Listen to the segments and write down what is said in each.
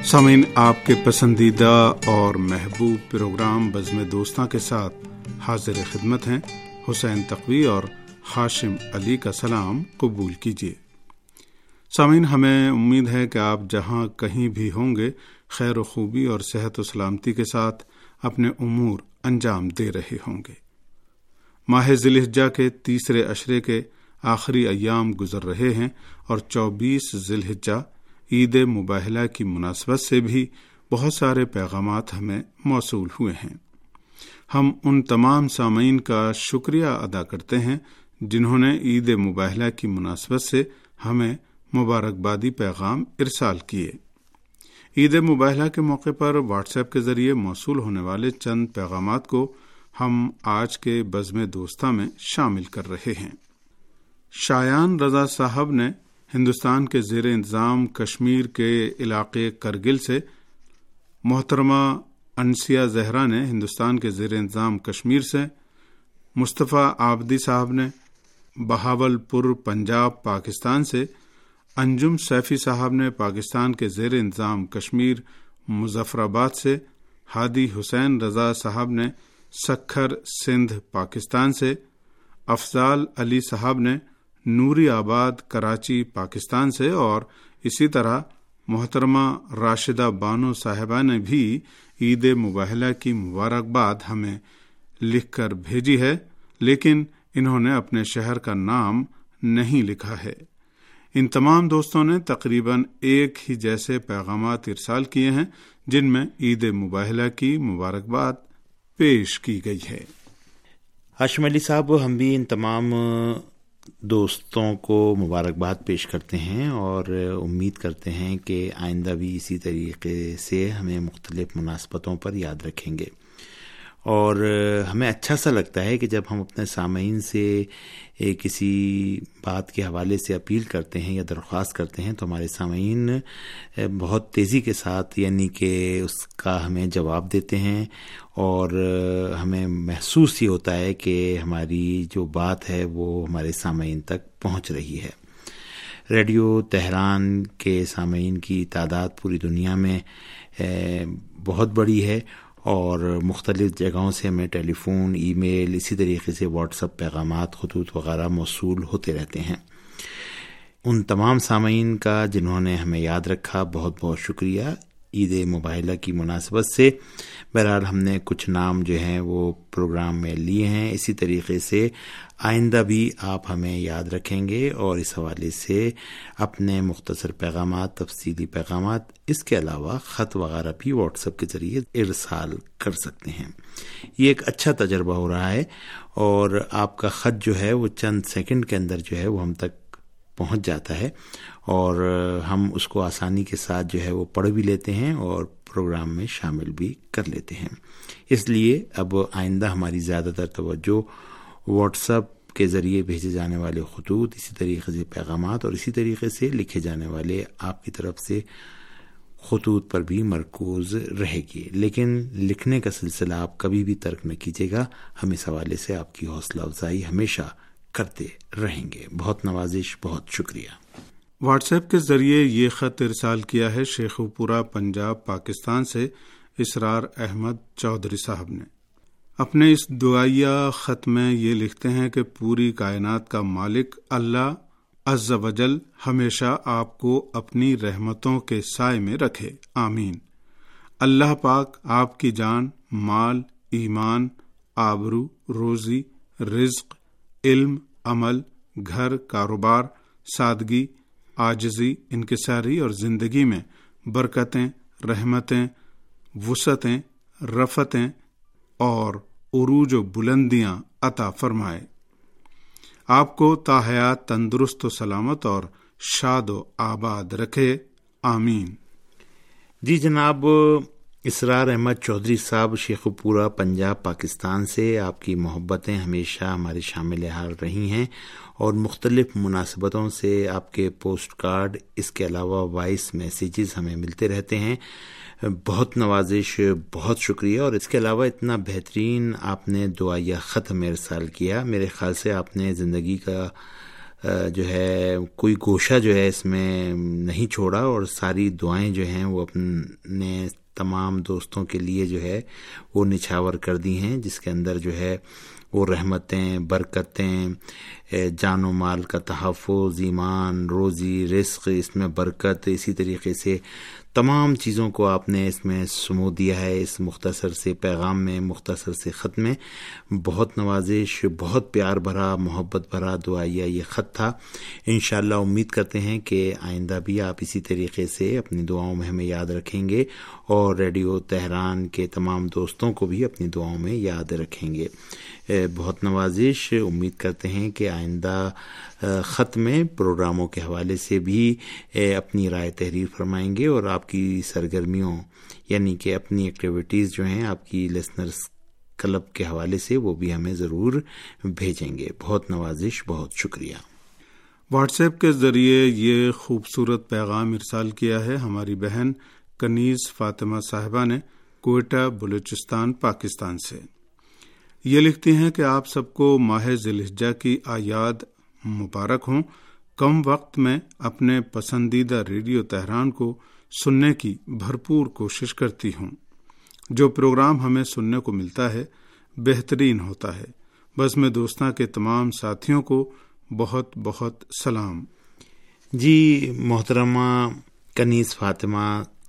सामीन, आपके पसंदीदा और महबूब प्रोग्राम बज़्म दोस्तां के साथ हाजिर खिदमत हैं। हुसैन तक़वी और हाशिम अली का सलाम कबूल कीजिए। सामीन, हमें उम्मीद है कि आप जहां कहीं भी होंगे खैर खूबी और सेहत व सलामती के साथ अपने उमूर अंजाम दे रहे होंगे। माह ज़िलहिज्जा के तीसरे अशरे के आखिरी अय्याम गुजर रहे हैं और 24 ज़िलहिज्जा ईद मुबाहला की मुनासबत से भी बहुत सारे पैगामात हमें मौसूल हुए हैं। हम उन तमाम सामीन का शुक्रिया अदा करते हैं जिन्होंने ईद मुबाहला की मुनासबत से हमें मुबारकबादी पैगाम इरसाल किए। ईद मुबाहला के मौके पर व्हाट्सएप के जरिए मौसूल होने वाले चंद पैगामात को हम आज के बज़्म दोस्तां में शामिल कर रहे हैं। शायान रजा साहब ने हिंदुस्तान के ज़ेर इंतज़ाम कश्मीर के इलाके करगिल से, मोहतरमा अनसिया जहरा ने हिंदुस्तान के ज़ेर इंतज़ाम कश्मीर से, मुस्तफ़ा आबदी साहब ने बहावलपुर पंजाब पाकिस्तान से, अंजुम सैफी साहब ने पाकिस्तान के ज़ेर इंतज़ाम कश्मीर मुज़फ़्फ़राबाद से, हादी हुसैन रजा साहब ने सक्खर सिंध पाकिस्तान से, अफजाल अली साहब ने नूरी आबाद कराची पाकिस्तान से और इसी तरह मोहतरमा राशिदा बानो साहिबा ने भी ईद मुबाहला की मुबारकबाद हमें लिखकर भेजी है, लेकिन इन्होंने अपने शहर का नाम नहीं लिखा है। इन तमाम दोस्तों ने तकरीबन एक ही जैसे पैगामात इरसाल किए हैं जिनमें ईद मुबाहला की मुबारकबाद पेश की गई है। हाशिम अली साहब, हम भी इन तमाम दोस्तों को मुबारकबाद पेश करते हैं और उम्मीद करते हैं कि आइंदा भी इसी तरीके से हमें मुख्तलिफ मुनासबतों पर याद रखेंगे। और हमें अच्छा सा लगता है कि जब हम अपने सामीन से किसी बात के हवाले से अपील करते हैं या दरख्वास्त करते हैं तो हमारे सामीन बहुत तेज़ी के साथ यानी कि उसका हमें जवाब देते हैं और हमें महसूस ये होता है कि हमारी जो बात है वो हमारे सामीन तक पहुंच रही है। रेडियो तेहरान के सामीन की तादाद पूरी दुनिया में बहुत बड़ी है और मुख्तलिफ़ जगहों से हमें टेलीफोन, ईमेल, इसी तरीके से व्हाट्सएप पैगामात, खुतूत वगैरह मौसूल होते रहते हैं। उन तमाम सामीन का जिन्होंने हमें याद रखा, बहुत बहुत शुक्रिया। ईद मुबाहला की मुनासबत से बहरहाल हमने कुछ नाम जो हैं वो प्रोग्राम में लिए हैं। इसी तरीके से आइंदा भी आप हमें याद रखेंगे और इस हवाले से अपने मुख्तसर पैगामात, तफसीली पैगामात, इसके अलावा ख़त वगैरह भी व्हाट्सएप के ज़रिए इरसाल कर सकते हैं। ये एक अच्छा तजर्बा हो रहा है और आपका ख़त जो है वो चंद सेकंड के अंदर जो है वो हम तक पहुंच जाता है और हम उसको आसानी के साथ जो है वो पढ़ भी लेते हैं और प्रोग्राम में शामिल भी कर लेते हैं। इसलिए अब आइंदा हमारी ज़्यादातर तवज्जो व्हाट्सएप के ज़रिए भेजे जाने वाले खुतूत, इसी तरीके से पैगामात और इसी तरीके से लिखे जाने वाले आपकी तरफ से खुतूत पर भी मरकूज़ रहेगी। लेकिन लिखने का सिलसिला आप कभी भी तर्क न कीजिएगा। हम इस हवाले से आपकी हौसला अफजाई हमेशा करते रहेंगे। बहुत नवाजिश, बहुत शुक्रिया। व्हाट्सएप के ज़रिए ये ख़त इरसाल किया है शेखुपुरा पंजाब पाकिस्तान से इसरार अहमद चौधरी साहब ने। अपने इस दुआया ख़त में ये लिखते हैं कि पूरी कायनात का मालिक अल्लाह अज़्ज़ वजल हमेशा आपको अपनी रहमतों के साए में रखे, आमीन। अल्लाह पाक आपकी जान, माल, ईमान, आबरू, रोज़ी, रिज़्क़, इल्म, अमल, घर, कारोबार, सादगी, आजिज़ी, इनकिसारी और ज़िंदगी में बरकतें, रहमतें, वुसअतें, रफ़तें और उरूज व बुलंदियाँ अता फरमाए। आपको ताहयात तंदुरुस्त व सलामत और शाद व आबाद रखे, आमीन। जी जनाब, इसरार अहमद चौधरी साहब शेखुपुरा पंजाब पाकिस्तान से, आपकी मोहब्बतें हमेशा हमारे शामिल हाल रही हैं और मुख्तलिफ़ मुनासबतों से आपके पोस्ट कार्ड, इसके अलावा वॉइस मैसेजेस हमें मिलते रहते हैं। बहुत नवाजिश, बहुत शुक्रिया। और इसके अलावा इतना बेहतरीन आपने दुआया ख़त हमें इरसाल किया। मेरे ख़्याल से आपने ज़िंदगी का جو ہے کوئی گوشہ جو ہے اس میں نہیں چھوڑا، اور ساری دعائیں جو ہیں وہ اپنے تمام دوستوں کے لیے جو ہے وہ نچھاور کر دی ہیں، جس کے اندر جو ہے وہ رحمتیں، برکتیں، جان و مال کا تحفظ، ایمان، روزی، رزق، اس میں برکت، اسی طریقے سے تمام چیزوں کو آپ نے اس میں سمو دیا ہے اس مختصر سے پیغام میں، مختصر سے خط میں۔ بہت نوازش، بہت پیار بھرا، محبت بھرا دعائیہ یہ خط تھا۔ انشاءاللہ امید کرتے ہیں کہ آئندہ بھی آپ اسی طریقے سے اپنی دعاؤں میں ہمیں یاد رکھیں گے، اور ریڈیو تہران کے تمام دوستوں کو بھی اپنی دعاؤں میں یاد رکھیں گے۔ بہت نوازش، امید کرتے ہیں کہ آئندہ خط میں پروگراموں کے حوالے سے بھی اپنی رائے تحریر فرمائیں گے، اور آپ کی سرگرمیوں یعنی کہ اپنی ایکٹیویٹیز جو ہیں آپ کی لسنرز کلب کے حوالے سے وہ بھی ہمیں ضرور بھیجیں گے۔ بہت نوازش، بہت شکریہ۔ واٹس ایپ کے ذریعے یہ خوبصورت پیغام ارسال کیا ہے ہماری بہن کنیز فاطمہ صاحبہ نے کوئٹہ، بلوچستان، پاکستان سے۔ یہ لکھتی ہیں کہ آپ سب کو ماہ ذی الحجہ کی اعیاد مبارک ہوں۔ کم وقت میں اپنے پسندیدہ ریڈیو تہران کو سننے کی بھرپور کوشش کرتی ہوں۔ جو پروگرام ہمیں سننے کو ملتا ہے بہترین ہوتا ہے۔ بس میں دوستاں کے تمام ساتھیوں کو بہت بہت سلام۔ جی محترمہ کنیز فاطمہ،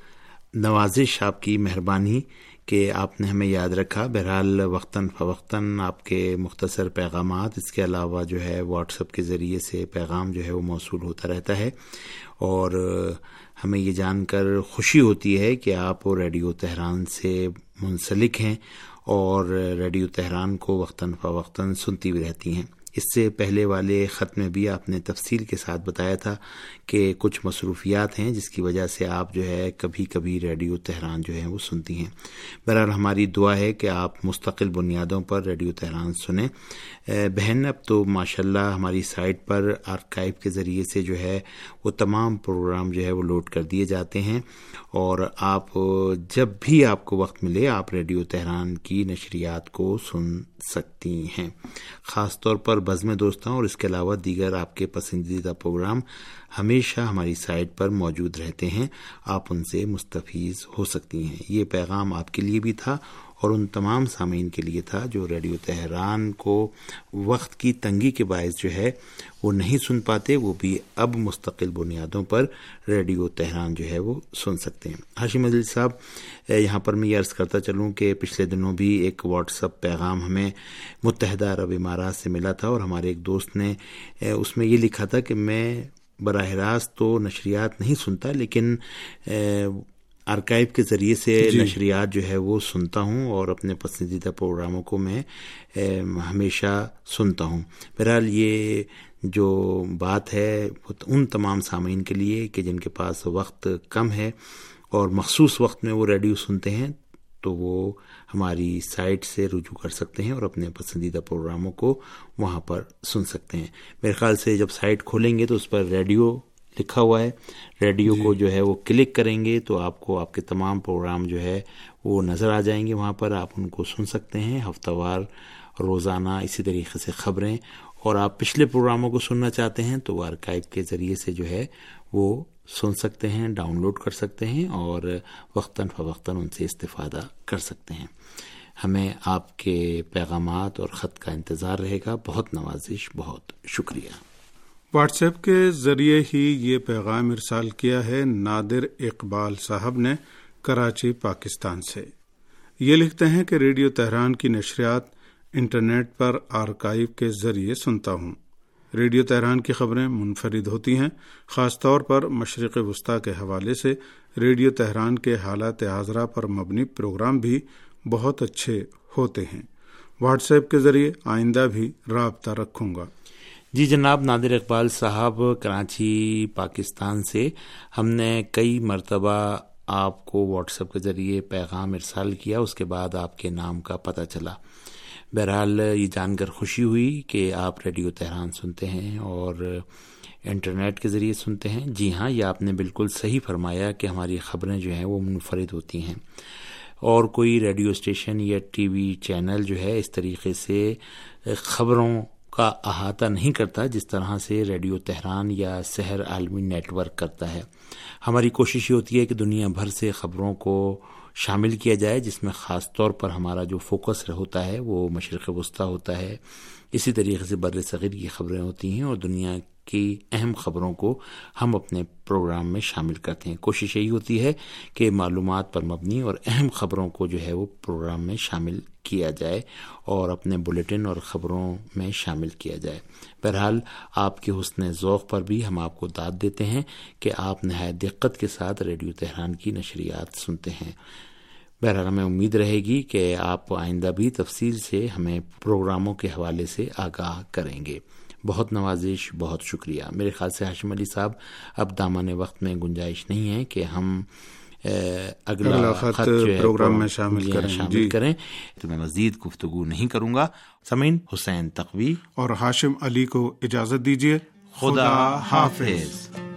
نوازش آپ کی، مہربانی کہ آپ نے ہمیں یاد رکھا۔ بہرحال وقتاً فوقتاً آپ کے مختصر پیغامات، اس کے علاوہ جو ہے واٹس ایپ کے ذریعے سے پیغام جو ہے وہ موصول ہوتا رہتا ہے، اور ہمیں یہ جان کر خوشی ہوتی ہے کہ آپ ریڈیو تہران سے منسلک ہیں اور ریڈیو تہران کو وقتاً فوقتاً سنتی بھی رہتی ہیں۔ اس سے پہلے والے خط میں بھی آپ نے تفصیل کے ساتھ بتایا تھا کہ کچھ مصروفیات ہیں جس کی وجہ سے آپ جو ہے کبھی کبھی ریڈیو تہران جو ہے وہ سنتی ہیں۔ بہرحال ہماری دعا ہے کہ آپ مستقل بنیادوں پر ریڈیو تہران سنیں۔ بہن، اب تو ماشاءاللہ ہماری سائٹ پر آرکائیو کے ذریعے سے جو ہے وہ تمام پروگرام جو ہے وہ لوڈ کر دیے جاتے ہیں، اور آپ جب بھی آپ کو وقت ملے آپ ریڈیو تہران کی نشریات کو سن سکتی ہیں۔ خاص طور پر بزم دوستاں اور اس کے علاوہ دیگر آپ کے پسندیدہ پروگرام ہمیشہ ہماری سائٹ پر موجود رہتے ہیں، آپ ان سے مستفیض ہو سکتی ہیں۔ یہ پیغام آپ کے لیے بھی تھا اور ان تمام سامعین کے لیے تھا جو ریڈیو تہران کو وقت کی تنگی کے باعث جو ہے وہ نہیں سن پاتے، وہ بھی اب مستقل بنیادوں پر ریڈیو تہران جو ہے وہ سن سکتے ہیں۔ ہاشم علی صاحب، یہاں پر میں یہ عرض کرتا چلوں کہ پچھلے دنوں بھی ایک واٹس ایپ پیغام ہمیں متحدہ عرب امارات سے ملا تھا، اور ہمارے ایک دوست نے اس میں یہ لکھا تھا کہ میں براہ راست تو نشریات نہیں سنتا، لیکن آرکائیو کے ذریعے سے نشریات جو ہے وہ سنتا ہوں، اور اپنے پسندیدہ پروگراموں کو میں ہمیشہ سنتا ہوں۔ بہرحال یہ جو بات ہے ان تمام سامعین کے لیے کہ جن کے پاس وقت کم ہے اور مخصوص وقت میں وہ ریڈیو سنتے ہیں، تو وہ ہماری سائٹ سے رجوع کر سکتے ہیں اور اپنے پسندیدہ پروگراموں کو وہاں پر سن سکتے ہیں۔ میرے خیال سے جب سائٹ کھولیں گے تو اس پر ریڈیو لکھا ہوا ہے، ریڈیو کو جو ہے وہ کلک کریں گے تو آپ کو آپ کے تمام پروگرام جو ہے وہ نظر آ جائیں گے، وہاں پر آپ ان کو سن سکتے ہیں، ہفتہ وار، روزانہ، اسی طریقے سے خبریں، اور آپ پچھلے پروگراموں کو سننا چاہتے ہیں تو آرکائیو کے ذریعے سے جو ہے وہ سن سکتے ہیں، ڈاؤن لوڈ کر سکتے ہیں، اور وقتاً فوقتاً ان سے استفادہ کر سکتے ہیں۔ ہمیں آپ کے پیغامات اور خط کا انتظار رہے گا۔ بہت نوازش، بہت شکریہ۔ واٹس ایپ کے ذریعے ہی یہ پیغام ارسال کیا ہے نادر اقبال صاحب نے کراچی، پاکستان سے۔ یہ لکھتے ہیں کہ ریڈیو تہران کی نشریات انٹرنیٹ پر آرکائیو کے ذریعے سنتا ہوں۔ ریڈیو تہران کی خبریں منفرد ہوتی ہیں، خاص طور پر مشرق وسطیٰ کے حوالے سے ریڈیو تہران کے حالات حاضرہ پر مبنی پروگرام بھی بہت اچھے ہوتے ہیں۔ واٹس ایپ کے ذریعے آئندہ بھی رابطہ رکھوں گا۔ جی جناب نادر اقبال صاحب، کراچی، پاکستان سے ہم نے کئی مرتبہ آپ کو واٹس ایپ کے ذریعے پیغام ارسال کیا، اس کے بعد آپ کے نام کا پتہ چلا۔ بہرحال یہ جان کر خوشی ہوئی کہ آپ ریڈیو تہران سنتے ہیں اور انٹرنیٹ کے ذریعے سنتے ہیں۔ جی ہاں، یہ آپ نے بالکل صحیح فرمایا کہ ہماری خبریں جو ہیں وہ منفرد ہوتی ہیں، اور کوئی ریڈیو اسٹیشن یا ٹی وی چینل جو ہے اس طریقے سے خبروں کا احاطہ نہیں کرتا جس طرح سے ریڈیو تہران یا سحر عالمی نیٹ ورک کرتا ہے۔ ہماری کوشش یہ ہوتی ہے کہ دنیا بھر سے خبروں کو شامل کیا جائے، جس میں خاص طور پر ہمارا جو فوکس ہوتا ہے وہ مشرق وسطیٰ ہوتا ہے۔ اسی طریقے سے بر صغیر کی خبریں ہوتی ہیں اور دنیا کی اہم خبروں کو ہم اپنے پروگرام میں شامل کرتے ہیں۔ کوشش یہی ہوتی ہے کہ معلومات پر مبنی اور اہم خبروں کو جو ہے وہ پروگرام میں شامل کیا جائے اور اپنے بلیٹن اور خبروں میں شامل کیا جائے۔ بہرحال آپ کے حسن ذوق پر بھی ہم آپ کو داد دیتے ہیں کہ آپ نہایت دقت کے ساتھ ریڈیو تہران کی نشریات سنتے ہیں۔ بہرحال ہمیں امید رہے گی کہ آپ آئندہ بھی تفصیل سے ہمیں پروگراموں کے حوالے سے آگاہ کریں گے۔ بہت نوازش، بہت شکریہ۔ میرے خیال سے ہاشم علی صاحب اب دامن وقت میں گنجائش نہیں ہے کہ ہم اگلا خط پروگرام میں شامل کریں تو میں مزید گفتگو نہیں کروں گا۔ سامعین، حسین تقوی اور ہاشم علی کو اجازت دیجیے۔ خدا حافظ۔